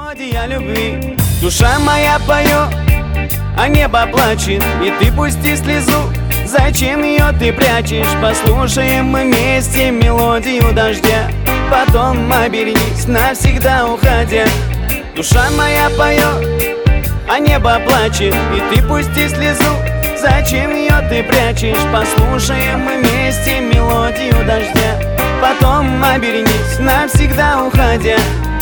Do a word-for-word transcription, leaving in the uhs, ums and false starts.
Мелодия любви. Душа моя поет, а небо плачет, и ты пусти слезу. Зачем ее ты прячешь? Послушаем мы вместе мелодию дождя, потом обернись, навсегда уходя. Душа моя поет, а небо плачет, и ты пусти слезу. Зачем ее ты прячешь? Послушаем мы вместе мелодию дождя, потом обернись, навсегда уходя.